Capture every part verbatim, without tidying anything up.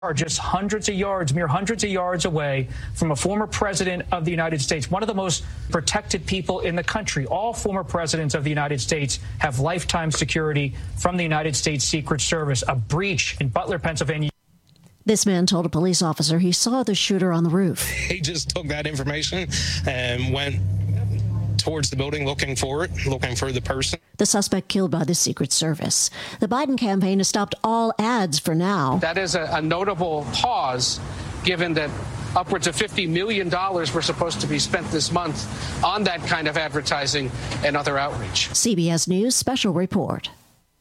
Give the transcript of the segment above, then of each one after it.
are just hundreds of yards, mere hundreds of yards away from a former president of the United States, one of the most protected people in the country. All former presidents of the United States have lifetime security from the United States Secret Service. A breach in Butler, Pennsylvania. This man told a police officer he saw the shooter on the roof. He just took that information and went towards the building looking for it, looking for the person. The suspect killed by the Secret Service. The Biden campaign has stopped all ads for now. That is a, a notable pause, given that upwards of fifty million dollars were supposed to be spent this month on that kind of advertising and other outreach. C B S News Special Report.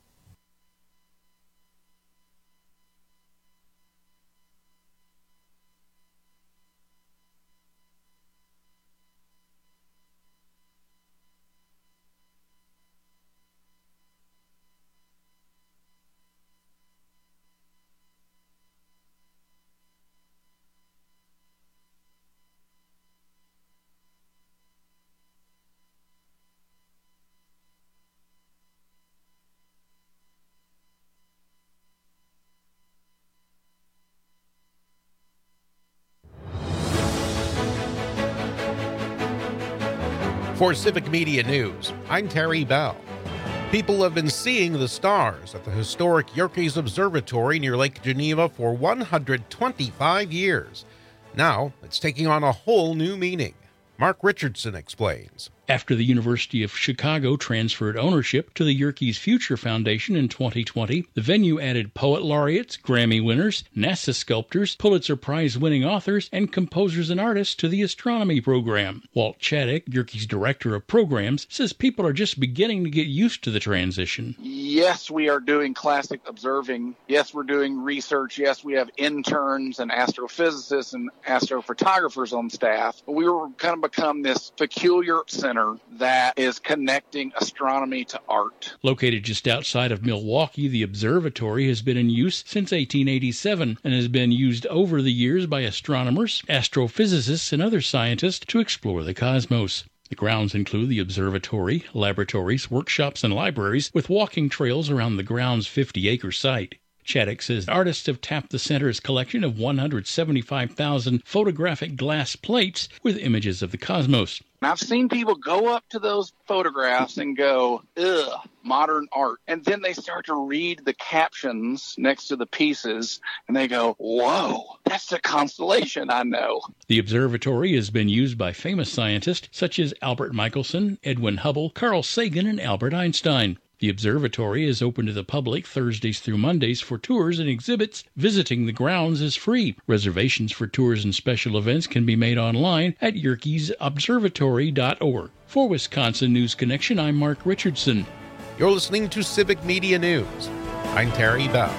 For Civic Media News, I'm Terry Bell. People have been seeing the stars at the historic Yerkes Observatory near Lake Geneva for one hundred twenty-five years. Now, it's taking on a whole new meaning. Mark Richardson explains. After the University of Chicago transferred ownership to the Yerkes Future Foundation in twenty twenty, the venue added poet laureates, Grammy winners, NASA sculptors, Pulitzer Prize-winning authors, and composers and artists to the astronomy program. Walt Chaddick, Yerkes Director of Programs, says people are just beginning to get used to the transition. Yes, we are doing classic observing. Yes, we're doing research. Yes, we have interns and astrophysicists and astrophotographers on staff. But we were kind of become this peculiar center that is connecting astronomy to art. Located just outside of Milwaukee, the observatory has been in use since eighteen eighty-seven and has been used over the years by astronomers, astrophysicists, and other scientists to explore the cosmos. The grounds include the observatory, laboratories, workshops, and libraries, with walking trails around the ground's fifty-acre site. Chaddick says artists have tapped the center's collection of one hundred seventy-five thousand photographic glass plates with images of the cosmos. And I've seen people go up to those photographs and go, ugh, modern art. And then they start to read the captions next to the pieces, and they go, whoa, that's a constellation I know. The observatory has been used by famous scientists such as Albert Michelson, Edwin Hubble, Carl Sagan, and Albert Einstein. The observatory is open to the public Thursdays through Mondays for tours and exhibits. Visiting the grounds is free. Reservations for tours and special events can be made online at yerkes observatory dot org. For Wisconsin News Connection, I'm Mark Richardson. You're listening to Civic Media News. I'm Terry Bell.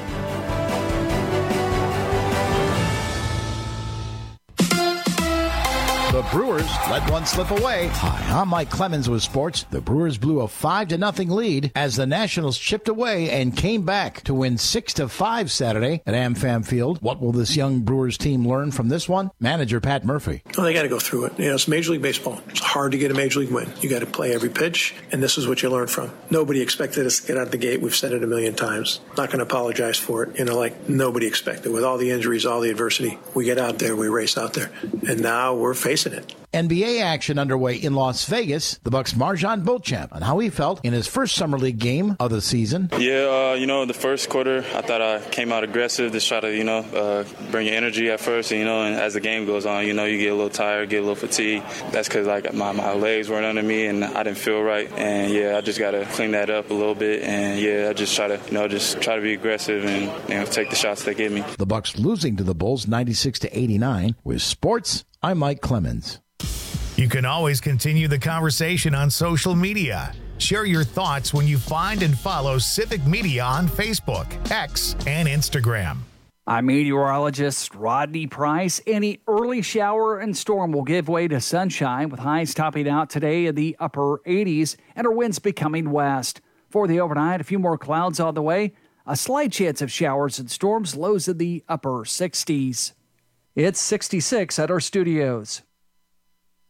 The Brewers let one slip away. Hi, I'm Mike Clemens with sports. The Brewers blew a five to nothing lead as the Nationals chipped away and came back to win six to five Saturday at AmFam Field. What will this young Brewers team learn from this one? Manager Pat Murphy. Well, they got to go through it. You know, it's Major League Baseball. It's hard to get a Major League win. You got to play every pitch, and this is what you learn from. Nobody expected us to get out the gate. We've said it a million times. Not going to apologize for it. You know, like nobody expected. With all the injuries, all the adversity, we get out there, we race out there, and now we're facing it. N B A action underway in Las Vegas. The Bucks' MarJon Beauchamp on how he felt in his first Summer League game of the season. Yeah, uh, you know, the first quarter, I thought I came out aggressive to try to, you know, uh, bring your energy at first. And, you know, and as the game goes on, you know, you get a little tired, get a little fatigued. That's because, like, my, my legs weren't under me and I didn't feel right. And, yeah, I just got to clean that up a little bit. And, yeah, I just try to, you know, just try to be aggressive and, you know, take the shots they give me. The Bucks losing to the Bulls ninety-six to eighty-nine. With sports, I'm Mike Clemens. You can always continue the conversation on social media. Share your thoughts when you find and follow Civic Media on Facebook, X, and Instagram. I'm meteorologist Rodney Price. Any early shower and storm will give way to sunshine, with highs topping out today in the upper eighties and our winds becoming west. For the overnight, a few more clouds on the way. A slight chance of showers and storms, lows in the upper sixties. It's sixty-six at our studios.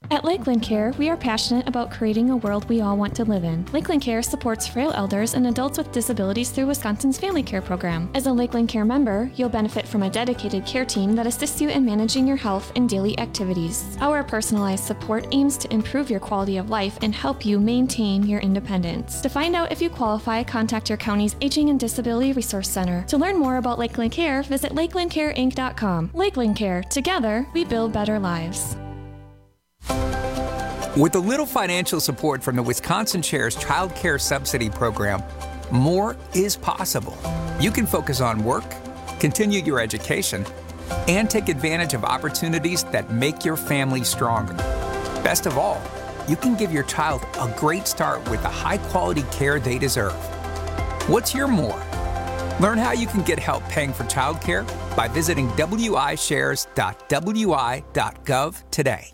At Lakeland Care, we are passionate about creating a world we all want to live in. Lakeland Care supports frail elders and adults with disabilities through Wisconsin's Family Care Program. As a Lakeland Care member, you'll benefit from a dedicated care team that assists you in managing your health and daily activities. Our personalized support aims to improve your quality of life and help you maintain your independence. To find out if you qualify, contact your county's Aging and Disability Resource Center. To learn more about Lakeland Care, visit lakeland care inc dot com. Lakeland Care. Together, we build better lives. With a little financial support from the Wisconsin Shares Child Care Subsidy Program, more is possible. You can focus on work, continue your education, and take advantage of opportunities that make your family stronger. Best of all, you can give your child a great start with the high-quality care they deserve. What's your more? Learn how you can get help paying for childcare by visiting w i shares dot w i dot gov today.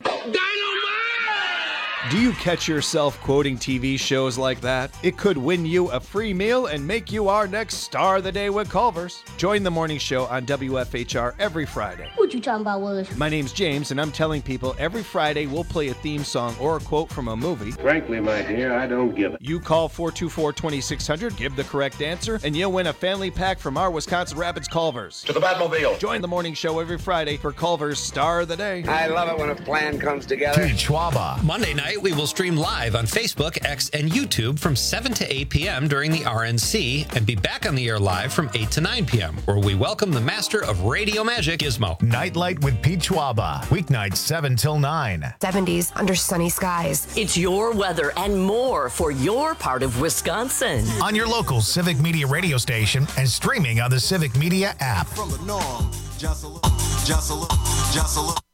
Do you catch yourself quoting T V shows like that? It could win you a free meal and make you our next star of the day with Culver's. Join the morning show on W F H R every Friday. What you talking about, Willis? My name's James, and I'm telling people every Friday we'll play a theme song or a quote from a movie. Frankly, my dear, I don't give it. You call four two four, two six zero zero, give the correct answer, and you'll win a family pack from our Wisconsin Rapids Culver's. To the Batmobile. Join the morning show every Friday for Culver's Star of the Day. I love it when a plan comes together. Pete Schwaba. Monday night, we will stream live on Facebook, X, and YouTube from seven to eight p.m. during the R N C and be back on the air live from eight to nine p.m., where we welcome the master of radio magic, Gizmo. Nightlight with Pete Schwaba. Weeknights seven till nine. seventies under sunny skies. It's your weather and more for your part of Wisconsin. On your local Civic Media radio station and streaming on the Civic Media app. From the norm, just a little, just a little, just a little.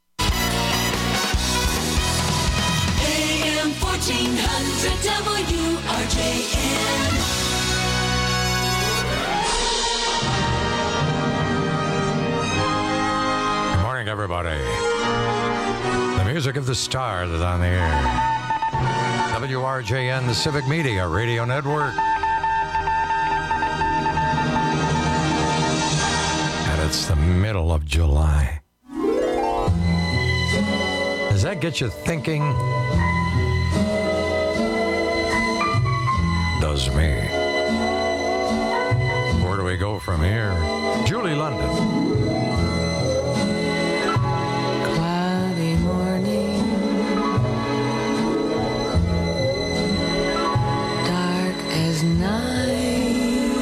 fourteen hundred W R J M. Good morning, everybody. The music of the star that's on the air. W R J N, the Civic Media Radio Network. And it's the middle of July. Does that get you thinking? Does me. Where do we go from here? Julie London. Cloudy morning, dark as night,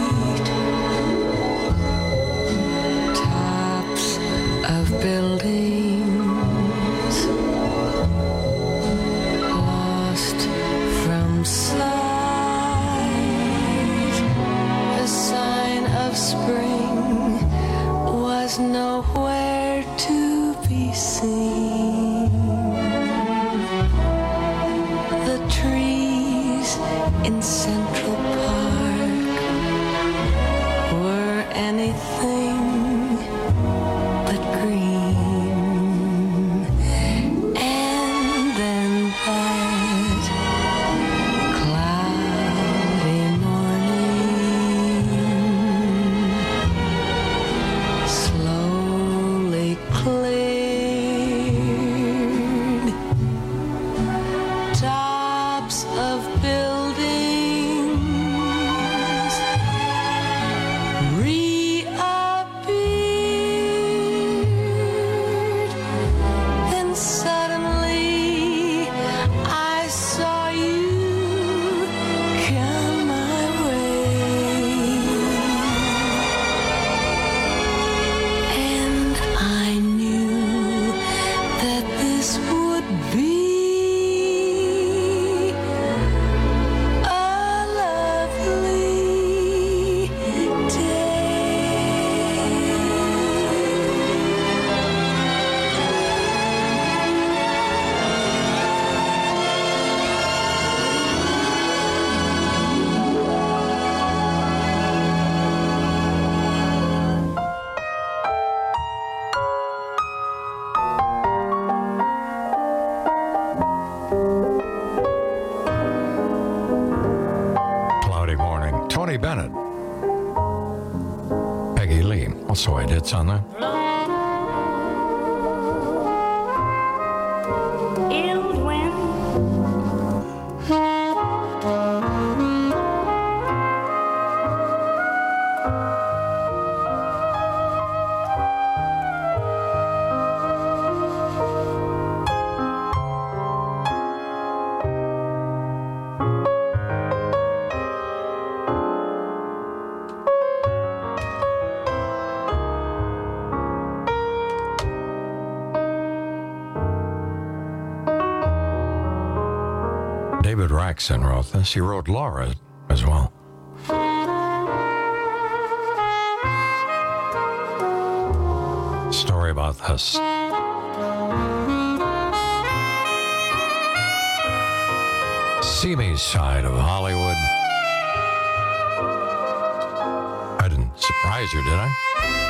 tops of buildings lost from sight. Spring was nowhere to be seen. The trees in Central Park were anything but green. And then that cloudy morning slowly cleared. Tops of buildings reappeared. Then suddenly I saw you come my way. And I knew that this would be a lovely Cloudy morning. Tony Bennett. Peggy Lee. Also I did on there. David Raxon wrote this. He wrote Laura as well. Story about this. Seamy side of Hollywood. I didn't surprise you, did I?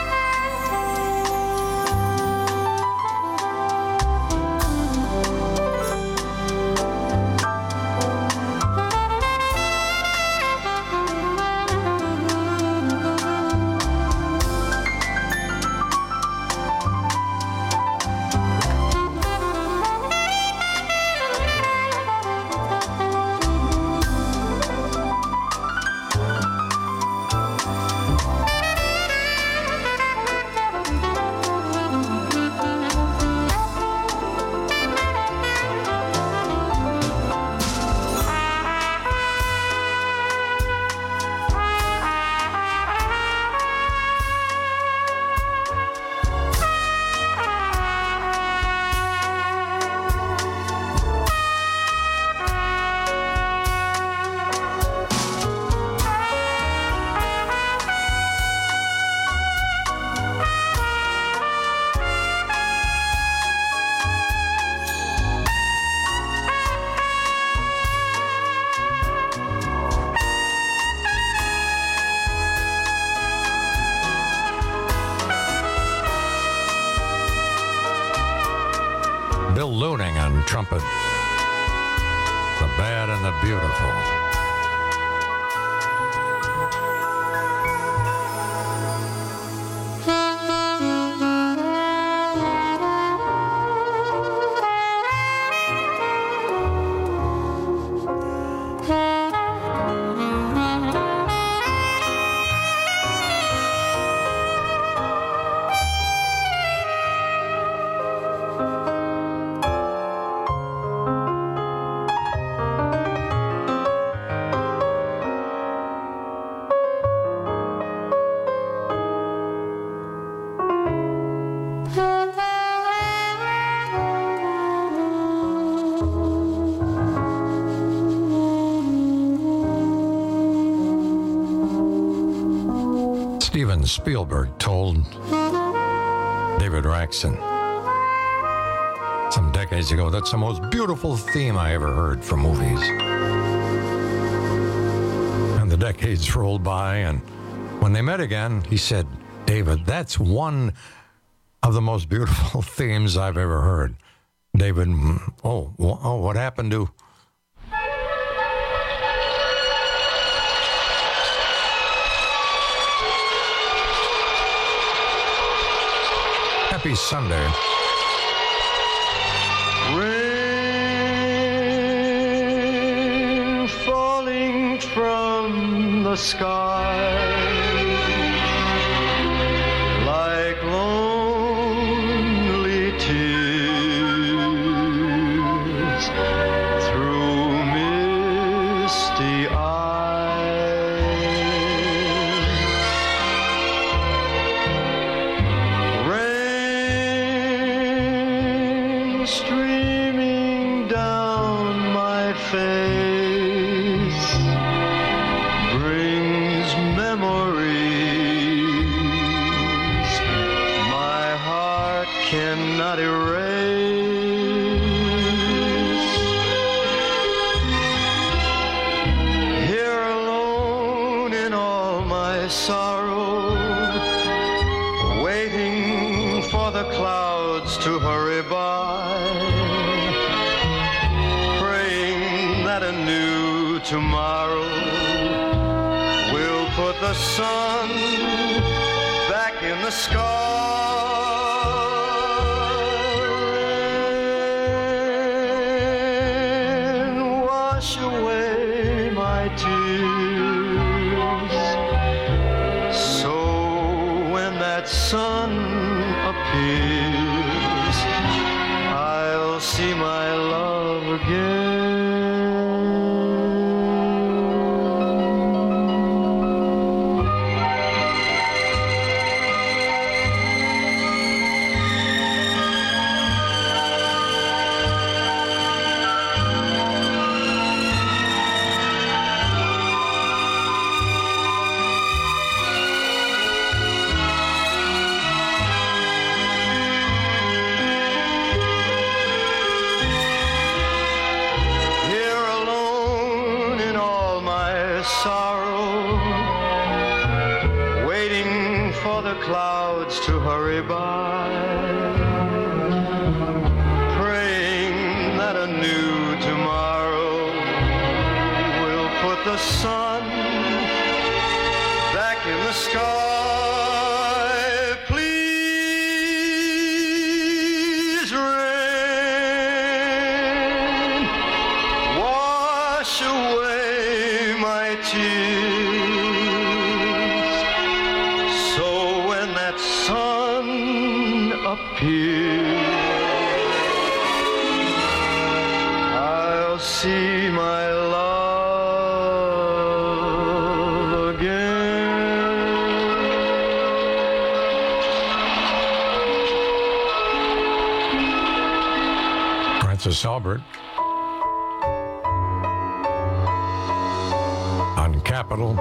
Bill Looning on trumpet. The Bad and the Beautiful. Steven Spielberg told David Raxon some decades ago, that's the most beautiful theme I ever heard from movies. And the decades rolled by, and when they met again, he said, David, that's one of the most beautiful themes I've ever heard. David, oh, oh, what happened to... Happy Sunday. Rain falling from the sky like lonely tears through misty eyes. Rain streaming down my face brings memories my heart cannot erase. Here alone in all my sorrow, waiting for the clouds to hurry by, praying that a new tomorrow will put the sun back in the sky. Rain, wash away my tears, so when that sun appears, I'll see my love again. sun back in the sky. Please, rain, wash away my tears. So when that sun appears, I'll see my love again. Francis Albert on Capitol.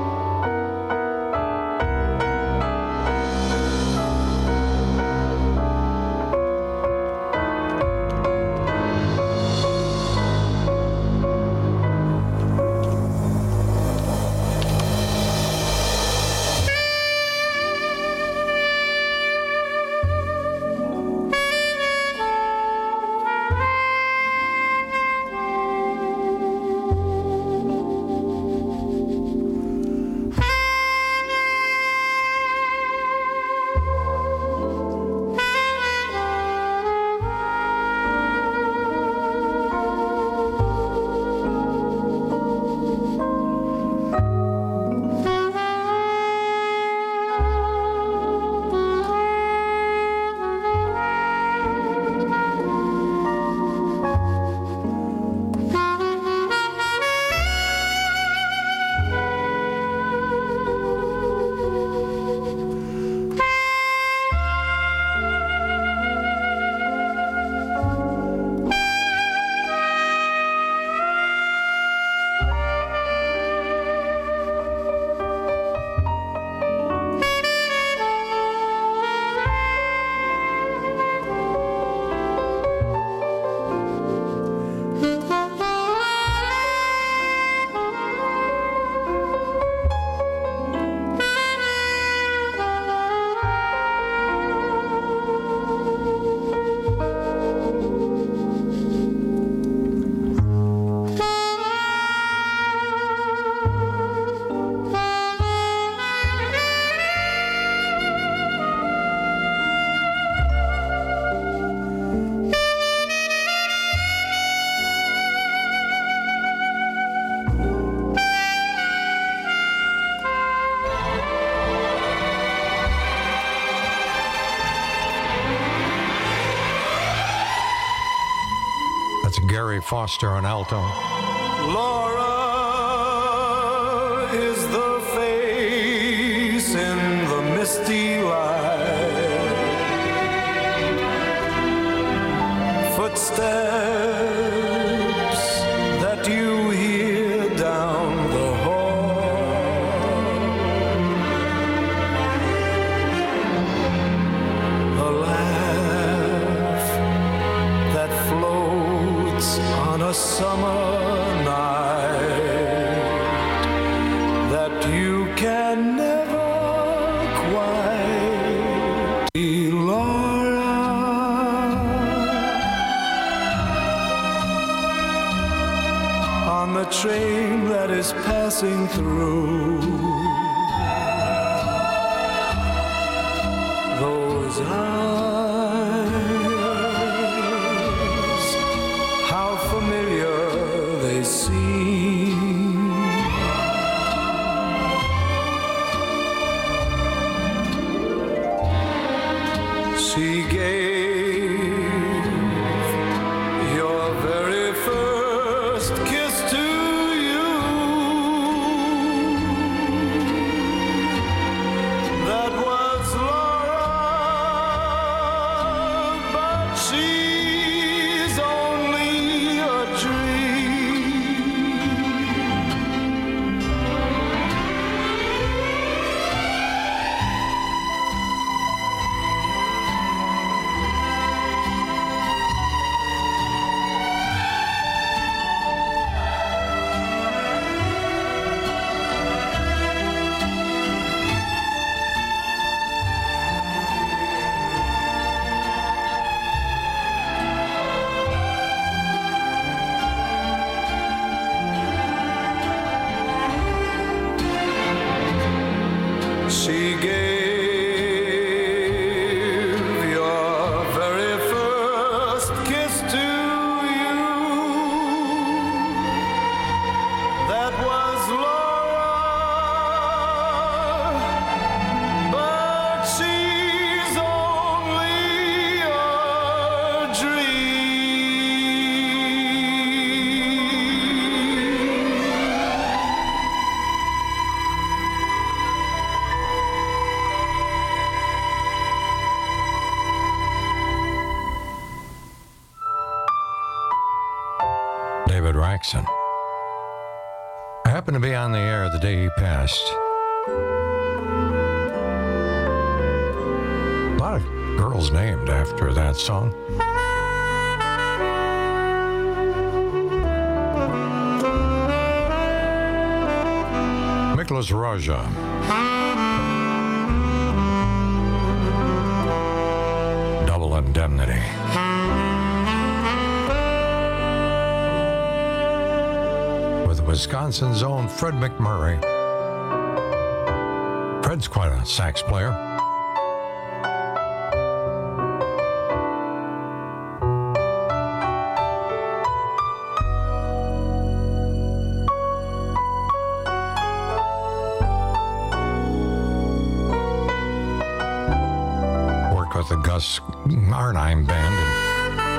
Gary Foster on alto. Laura is the face in the misty light. Footsteps that you hear down the hall. A laugh that floats on a summer night that you can never quite be. Laura, on the train that is passing through, those eyes, how familiar they seem. She gave your very first kiss to you. That was Laura, but she's only a dream. Jackson. I happened to be on the air the day he passed. A lot of girls named after that song. Miklos Rozsa. Double Indemnity. With Wisconsin's own Fred McMurray. Fred's quite a sax player. Worked with the Gus Arnheim Band. And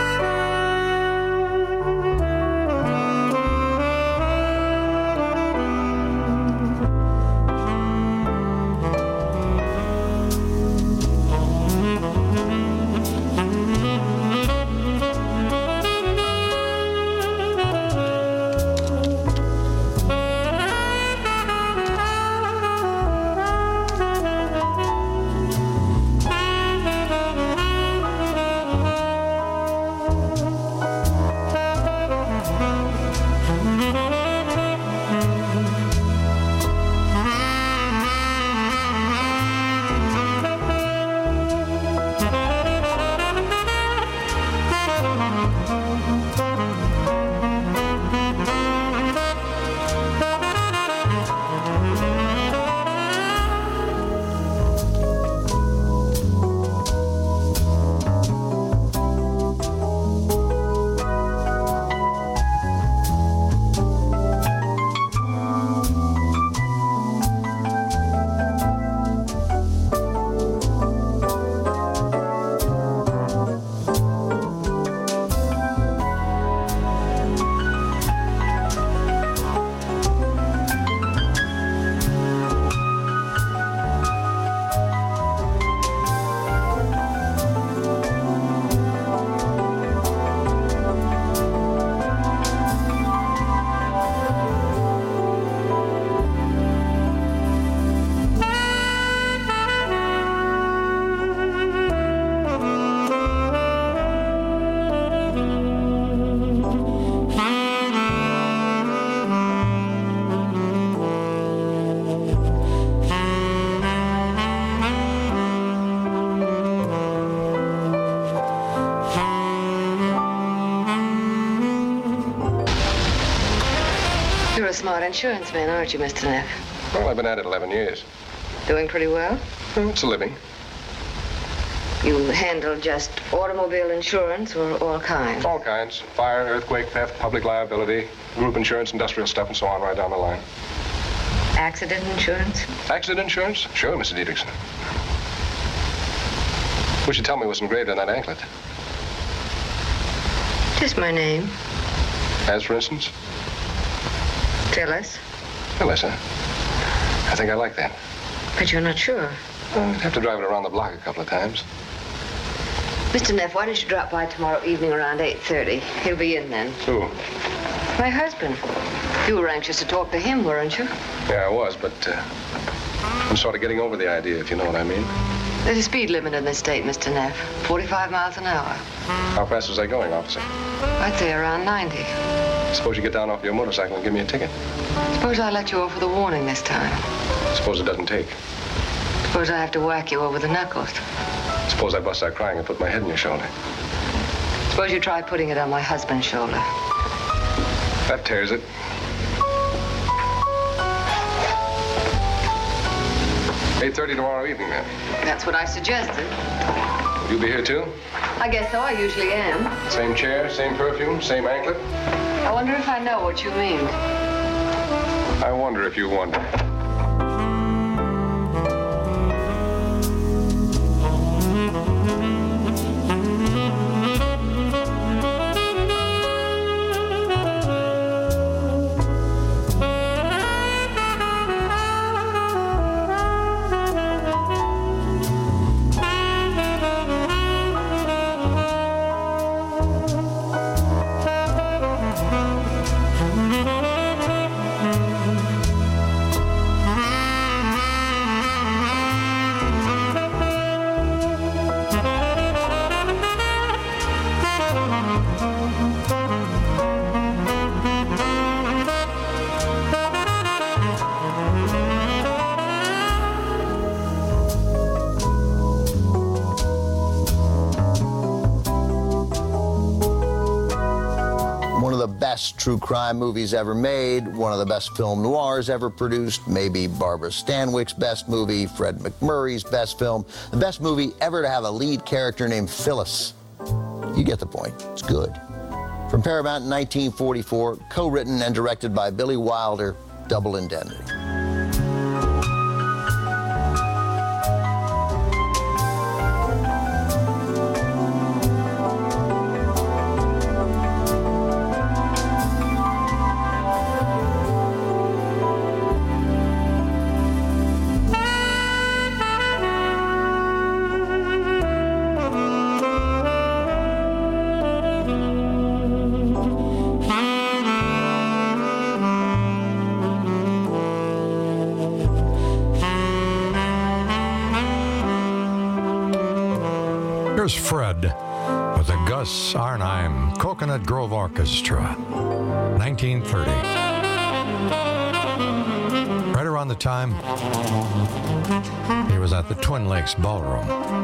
You're a smart insurance man, aren't you, Mister Neff? Well, I've been at it eleven years. Doing pretty well? Well, it's a living. You handle just automobile insurance or all kinds? All kinds. Fire, earthquake, theft, public liability, group insurance, industrial stuff, and so on right down the line. Accident insurance? Accident insurance? Sure, Missus Dietrichson. Wish you'd tell me what's engraved on that anklet. Just my name. As, for instance? Phyllis. Phyllis, huh? I think I like that. But you're not sure. Well, I'd have to drive it around the block a couple of times. Mister Neff, why don't you drop by tomorrow evening around eight thirty? He'll be in then. Who? My husband. You were anxious to talk to him, weren't you? Yeah, I was, but uh, I'm sort of getting over the idea, if you know what I mean. There's a speed limit in this state, Mister Neff. forty-five miles an hour. How fast was I going, officer? I'd say around ninety. Suppose you get down off your motorcycle and give me a ticket. Suppose I let you off with a warning this time. Suppose it doesn't take. Suppose I have to whack you over the knuckles. Suppose I bust out crying and put my head on your shoulder. Suppose you try putting it on my husband's shoulder. That tears it. eight thirty tomorrow evening, then. That's what I suggested. Will you be here, too? I guess so. I usually am. Same chair, same perfume, same anklet? I wonder if I know what you mean. I wonder if you wonder. best true crime movies ever made, one of the best film noirs ever produced, maybe Barbara Stanwyck's best movie, Fred MacMurray's best film, the best movie ever to have a lead character named Phyllis. You get the point. It's good. From Paramount in nineteen forty-four, co-written and directed by Billy Wilder, Double Indemnity. Here's Fred with the Gus Arnheim Coconut Grove Orchestra, nineteen thirty. Right around the time he was at the Twin Lakes Ballroom.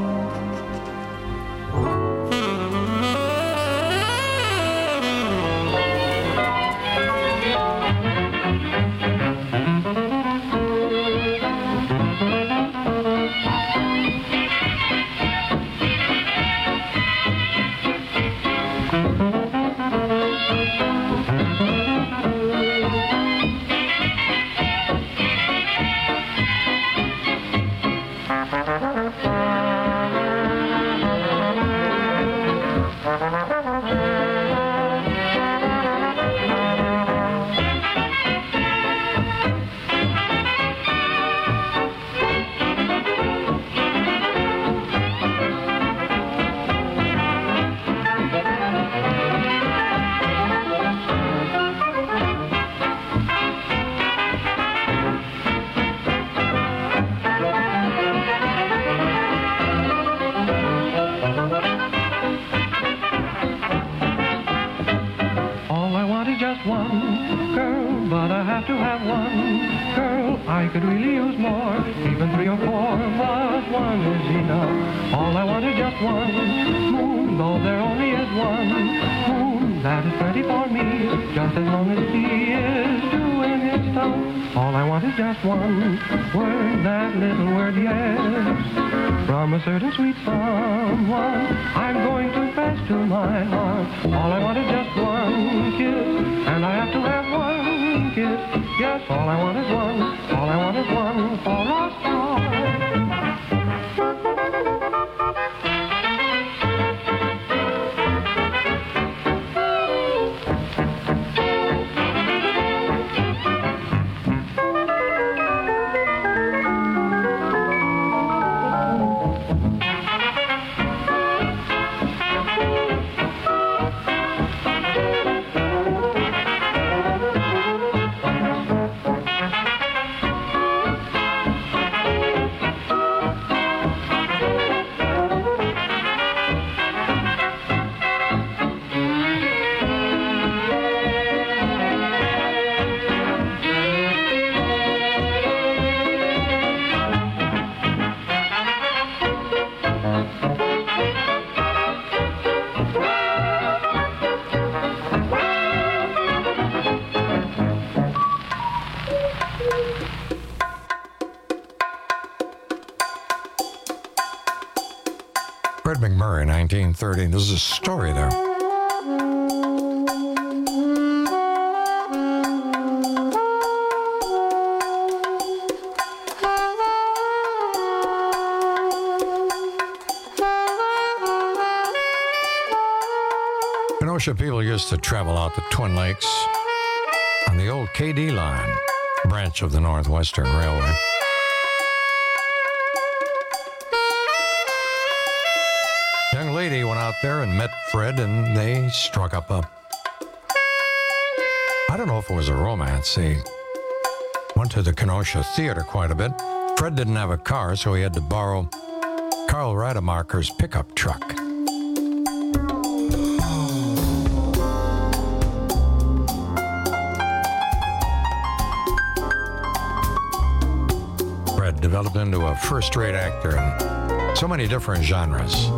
Fred MacMurray, nineteen thirty. There's a story there. Kenosha people used to travel out to Twin Lakes on the old K D line, branch of the Northwestern Railway. Young lady went out there and met Fred, and they struck up a, I don't know if it was a romance. They went to the Kenosha Theater quite a bit. Fred didn't have a car, so he had to borrow Carl Rademacher's pickup truck. Fred developed into a first-rate actor in so many different genres.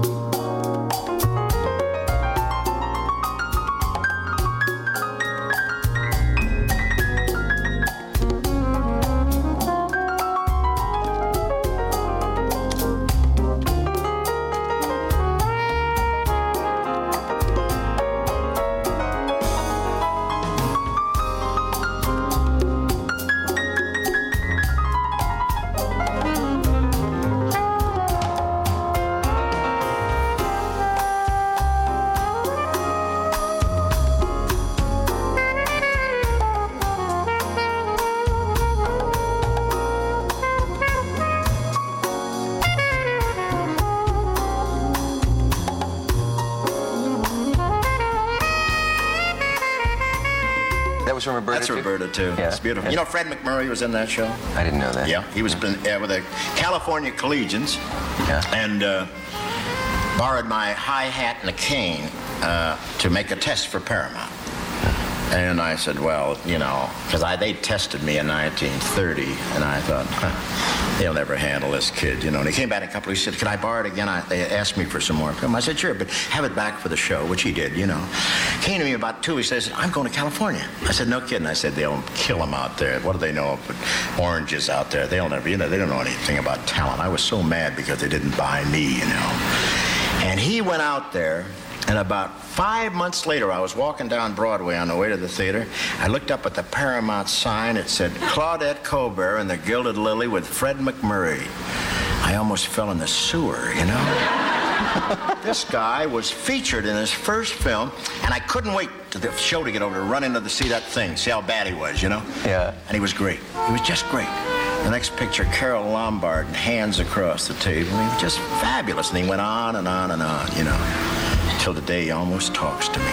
was from Roberta, That's too? Roberta, too. Yeah. It's beautiful. Yeah. You know Fred McMurray was in that show? I didn't know that. Yeah, he was been, uh, with the California Collegians. Yeah. And uh, borrowed my hi-hat and a cane uh, to make a test for Paramount. And I said, well, you know, because they tested me in nineteen thirty, and I thought, huh, they'll never handle this kid, you know. And he came back in a couple of weeks, he said, can I borrow it again? I, they asked me for some more film. I said, sure, but have it back for the show, which he did, you know. Came to me about two weeks later, said, I'm going to California. I said, no kidding. I said, they'll kill him out there. What do they know of oranges out there? They'll never, you know, they don't know anything about talent. I was so mad because they didn't buy me, you know. And he went out there, and about five months later, I was walking down Broadway on the way to the theater. I looked up at the Paramount sign. It said, Claudette Colbert and the Gilded Lily with Fred McMurray. I almost fell in the sewer, you know? This guy was featured in his first film, and I couldn't wait to the show to get over to run into to see that thing, see how bad he was, you know? Yeah. And he was great. He was just great. The next picture, Carol Lombard, hands across the table. He was just fabulous, and he went on and on and on, you know, till the day he almost talks to me.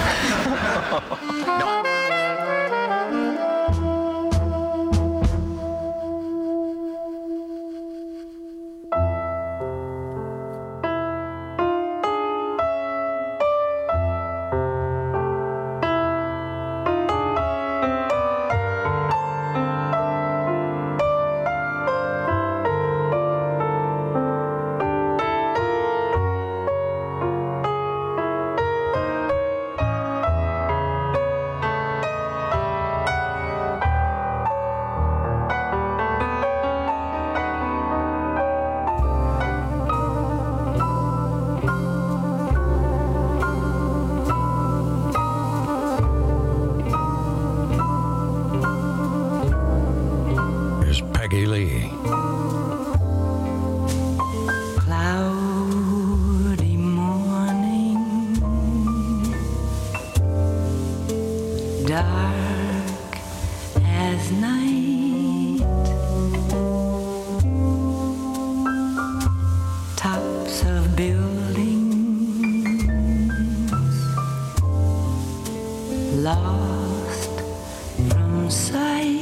No. Peggy Lee. Cloudy morning, dark as night, tops of buildings lost from sight.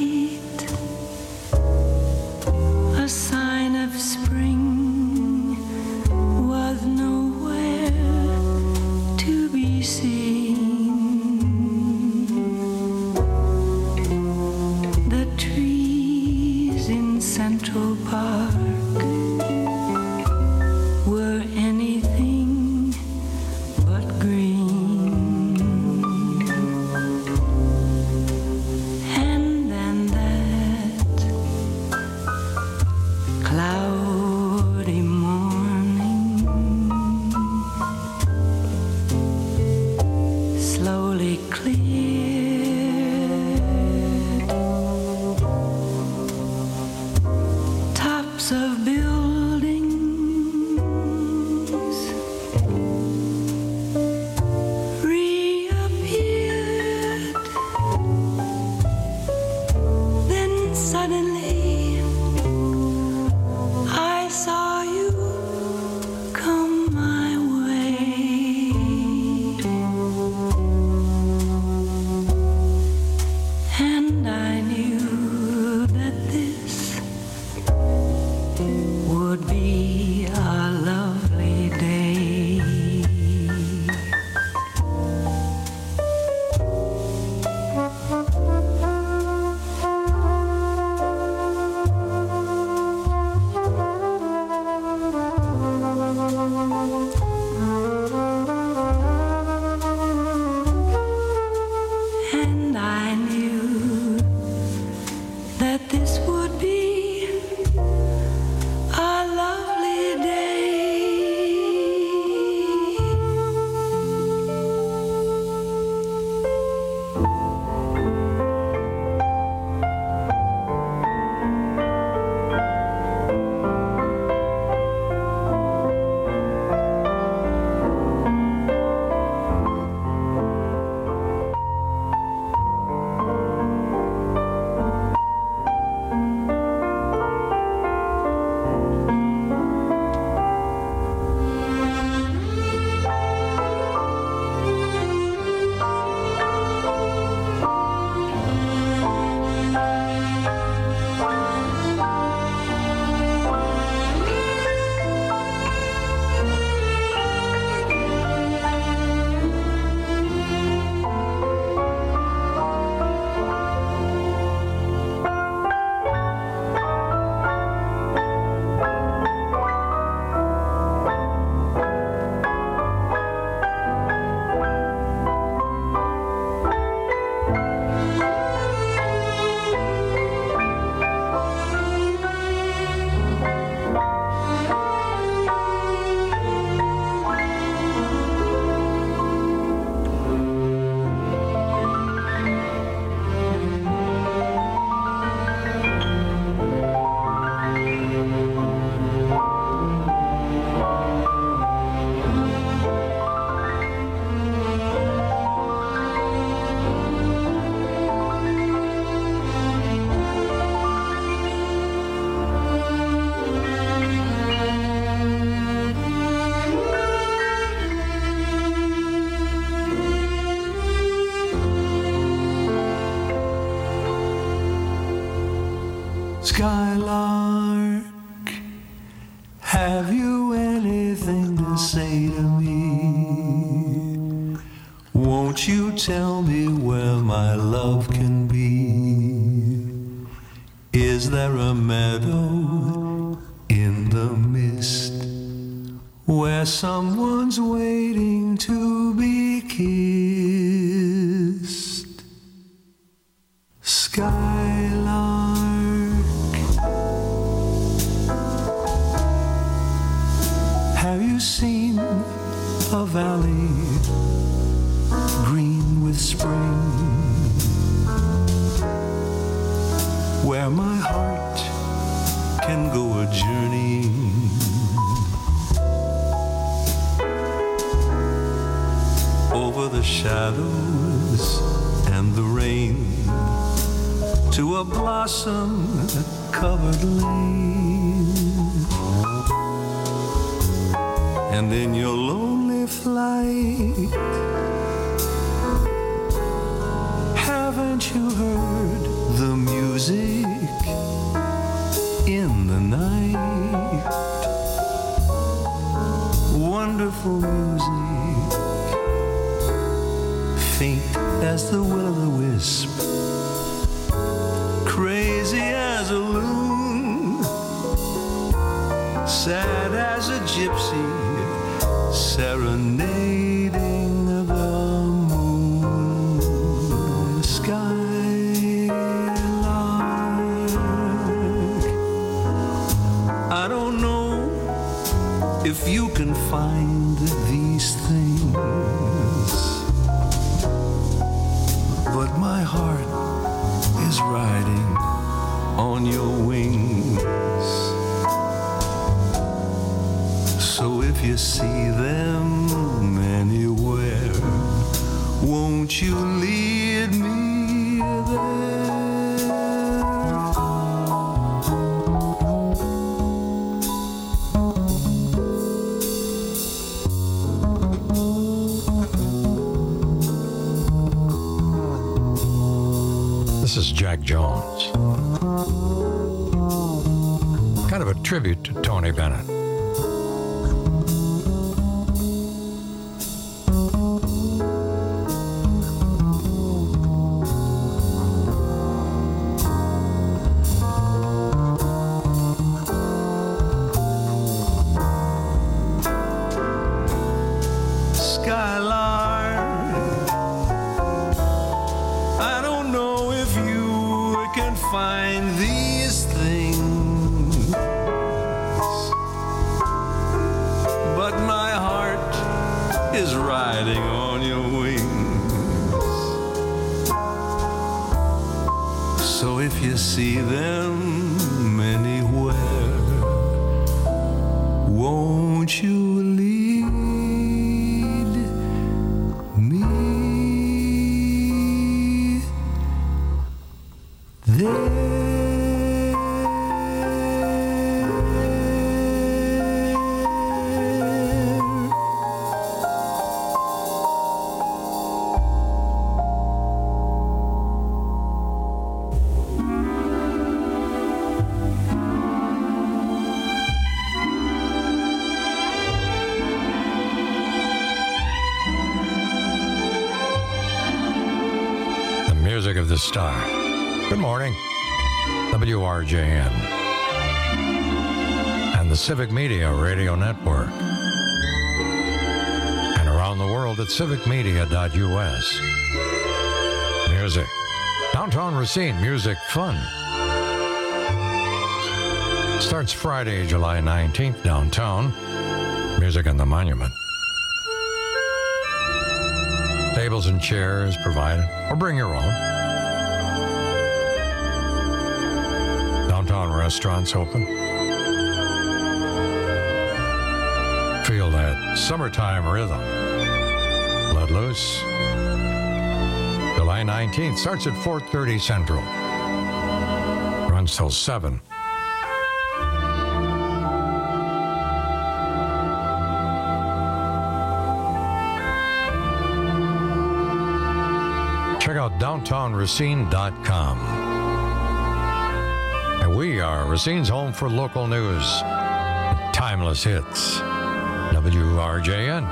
A sign of spring was nowhere to be seen. The trees in Central Park were anything but green. And then that cloudy morning slowly cleared. Tops of buildings reappeared. Then suddenly I saw you come my way, and I knew that this would be a lovely day. Skylark, have you anything to say to me? Won't you tell me where my love can be? Is there a meadow in the mist where someone's waiting to be kissed? Skylark, have you seen a valley green with spring, where my heart can go a journey over the shadows and the rain to a blossom-covered lane? And in your lonely flight, haven't you heard the music in the night? Wonderful music, faint as the will-o'-the-wisp, crazy as a loon, sad as a gypsy, serenading the moon. Skylark, I don't know if you can find these things, but my heart is riding on your wings. So if you see them anywhere, won't you lead me there? This is Jack Jones. Kind of a tribute to Tony Bennett. See them anywhere, won't you lead me there? Of the Star. Good morning, W R J N and the Civic Media Radio Network, and around the world at civic media dot U S. Music. Downtown Racine, music fun. Starts Friday, July nineteenth, downtown. Music on the Monument. Tables and chairs provided, or bring your own. Downtown restaurants open. Feel that summertime rhythm. Let loose. July nineteenth starts at four thirty Central. Runs till seven. Check out downtown racine dot com. We are Racine's home for local news, timeless hits. W R J N.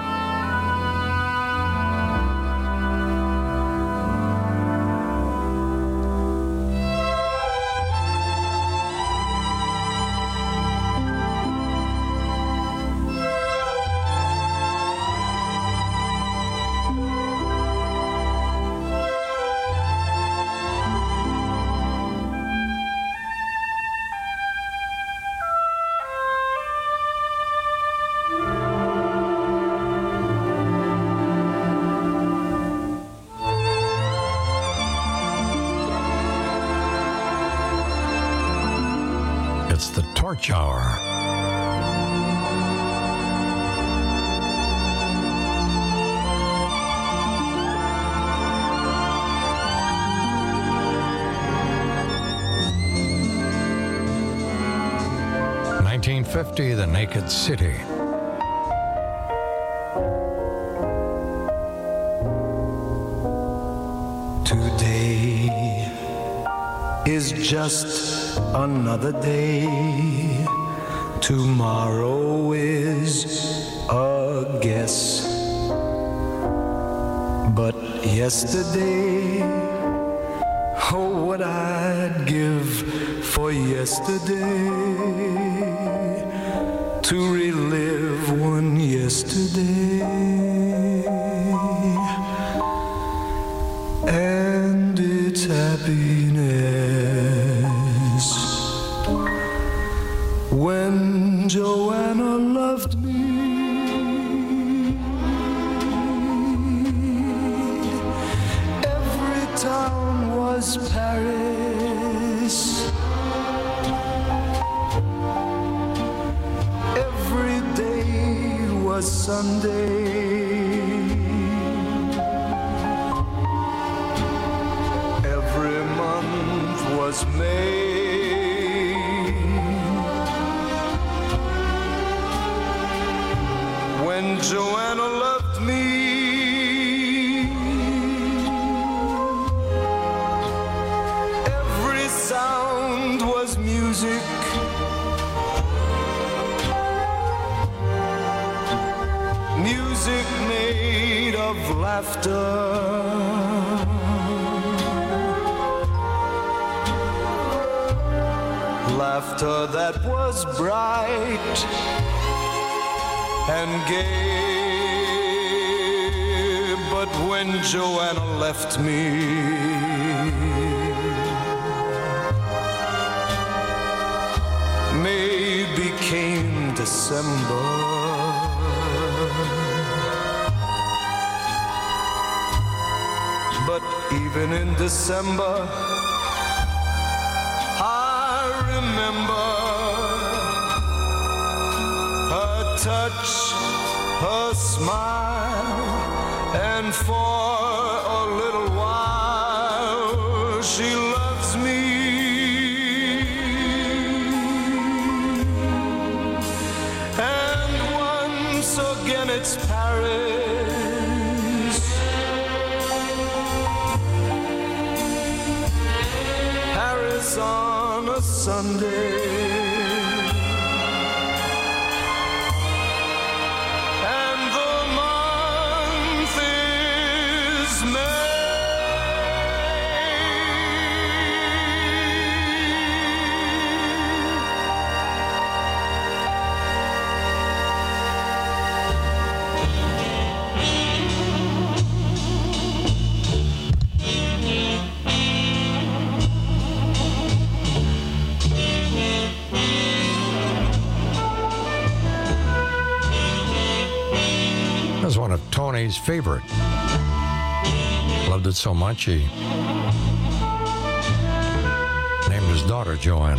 It's the Torch Hour. nineteen fifty, The Naked City. Today is just another day. Tomorrow is a guess. But yesterday, oh, what I'd give for yesterday, to relive one yesterday. And its happiness. When Joanna loved me, every town was Paris. Every day was Sunday. Every month was May. When Joanna loved me, every sound was music. Music made of laughter. Laughter that was bright and gay. But when Joanna left me, May became December. But even in December, remember her touch, her smile, and for a little while she loves me. And once again it's Paris. Paris on a Sunday. And the month is May. That's one of Tony's favorite. Loved it so much he named his daughter Joanna.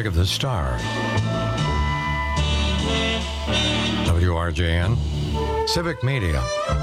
of the Stars. W R J N, Civic Media.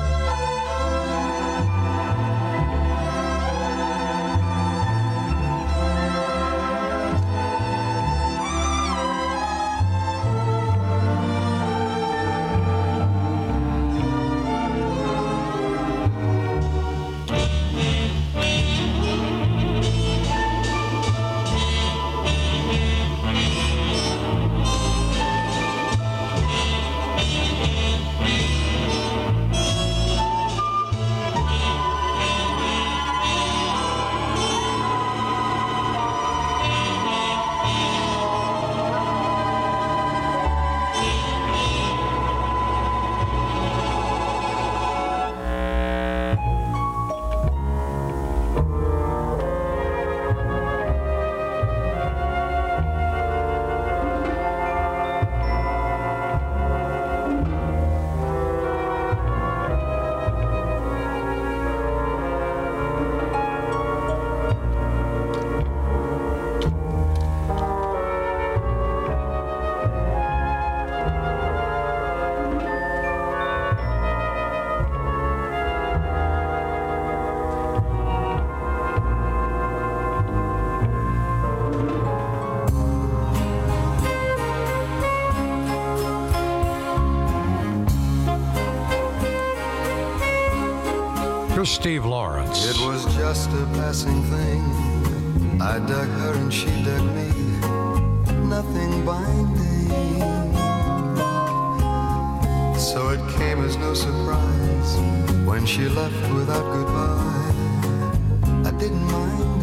Steve Lawrence. It was just a passing thing. I dug her and she dug me. Nothing binding. So it came as no surprise when she left without goodbye. I didn't mind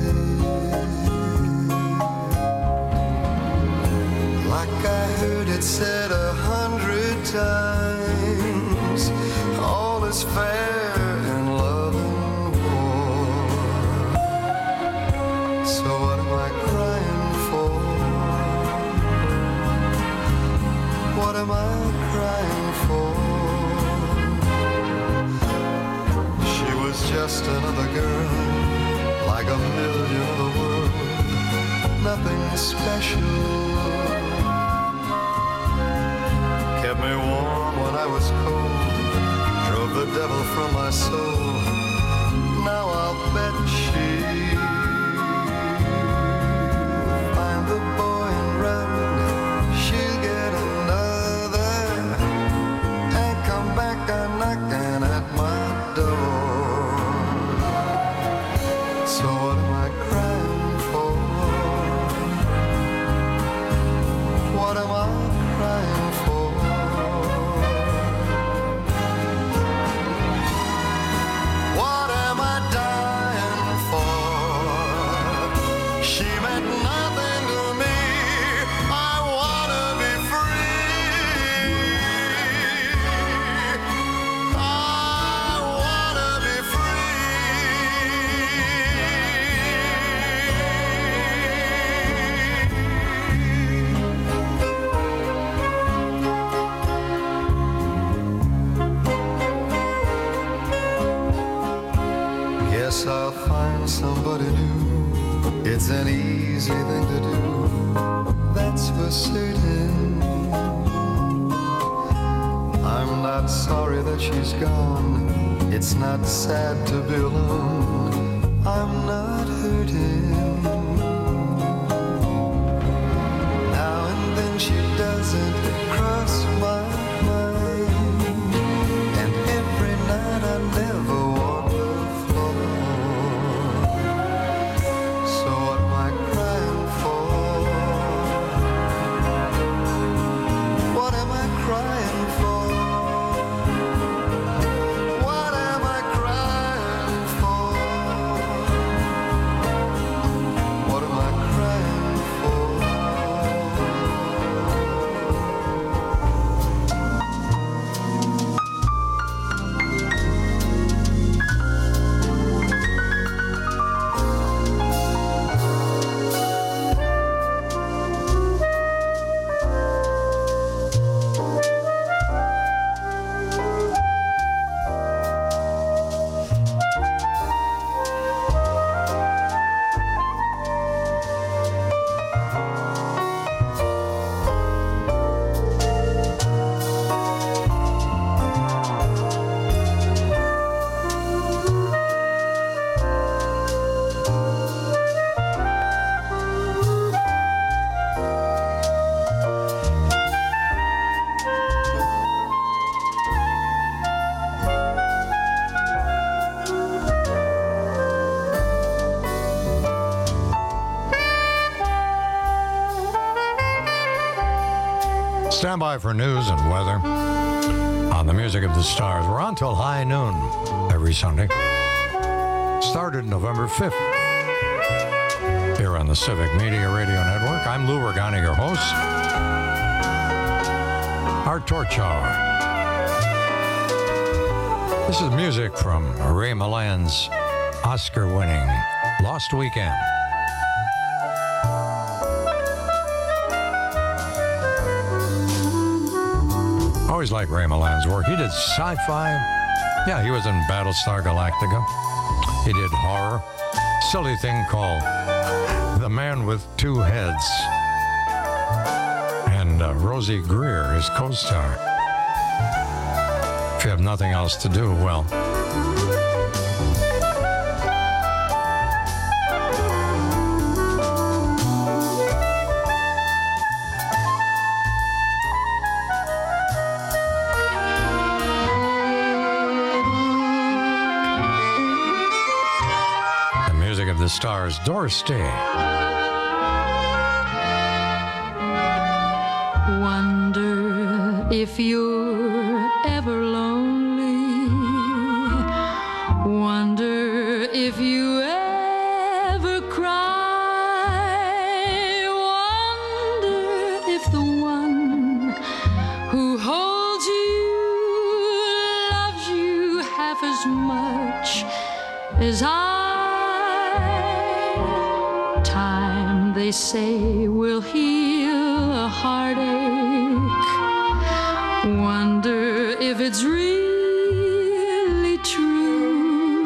it. Like I heard it said a hundred times. All is fair. What am I crying for? She was just another girl, like a million of the world. Nothing special. Kept me warm when I was cold. Drove the devil from my soul. Now I'll bet she find the boy and run. She'll get knocking at my door. So what am I crying for? What am I crying for? What am I dying for? She meant nothing to me. I wanna be free. I'll find somebody new. It's an easy thing to do, that's for certain. I'm not sorry that she's gone. It's not sad to be alone. I'm not hurting. Now and then she doesn't cross my mind, and every night I never walk the floor. What am Stand by for news and weather on the Music of the Stars. We're on till high noon every Sunday. Started November fifth here on the Civic Media Radio Network. I'm Lou Regani, your host. Our Torch Hour. This is music from Ray Milland's Oscar-winning Lost Weekend. Always liked Ray Milland's work. He did sci-fi. Yeah, he was in Battlestar Galactica. He did horror. Silly thing called The Man with Two Heads. And uh, Rosie Greer, his co-star. If you have nothing else to do, well... The Stars, Doris Day. Wonder if you're ever lonely. Wonder if you ever cry. Wonder if the one who holds you loves you half as much as I. They say will heal a heartache. Wonder if it's really true.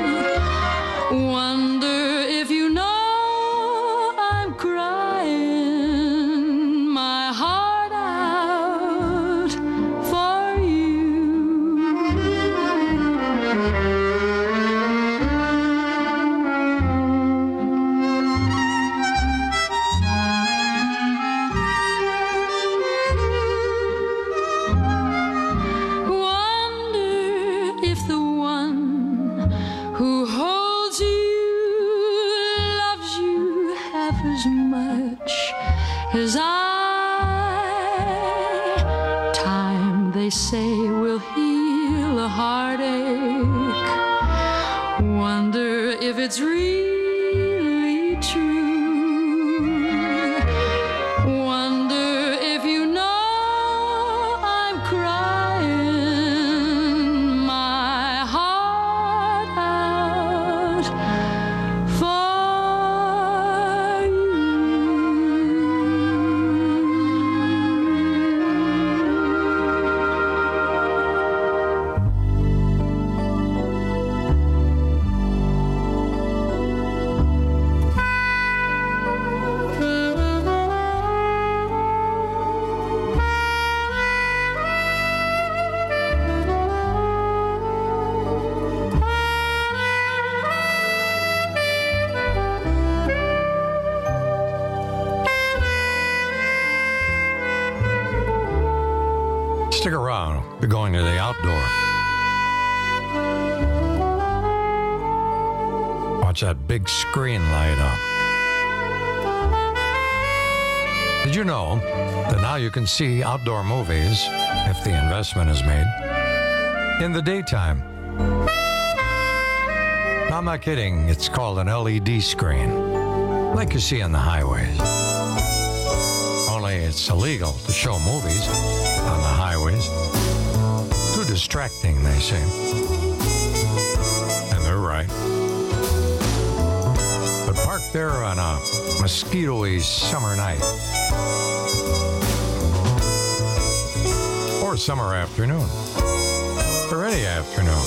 Wonder if you know I'm crying my heart out for you. As I, time they say will heal a heartache. Wonder if it's really true. Wonder if you know I'm crying my heart out for. Stick around. We're going to the outdoor. Watch that big screen light up. Did you know that now you can see outdoor movies, if the investment is made, in the daytime? No, I'm not kidding. It's called an L E D screen, like you see on the highways. Only it's illegal to show movies on the highways. Too distracting, they say. And they're right. But parked there on a mosquito-y summer night, or summer afternoon, or any afternoon,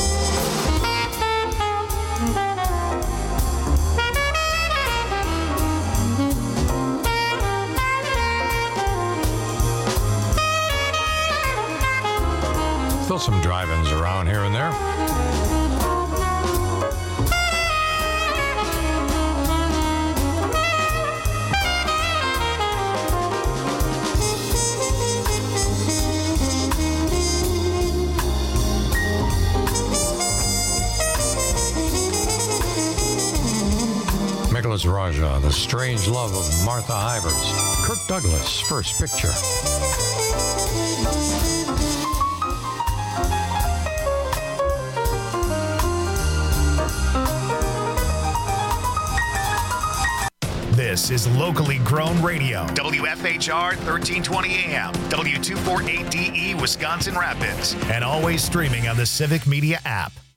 still some drive-ins around here and there. Nicholas Raja, The Strange Love of Martha Ivers, Kirk Douglas' first picture. This is locally grown radio. W F H R thirteen twenty A M, W two forty-eight D E, Wisconsin Rapids, and always streaming on the Civic Media app.